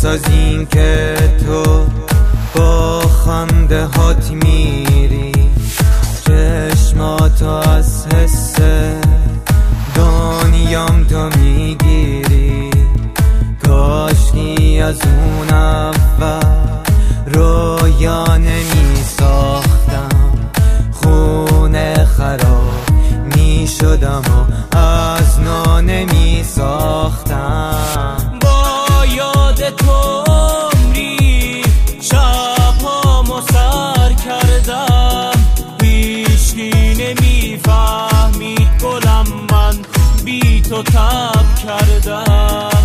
بسازیم که تو با خنده هات میری، چشماتو از حس دنیام تو میگیری. کاشکی از اون اول رویا نمی ساختم، خونه خراب می شدم و از نو نمی ساختم. با یاد تو عمری شبهامو سر کردم، هیچکی نمی فهمید گلم من بی تو تب کردم.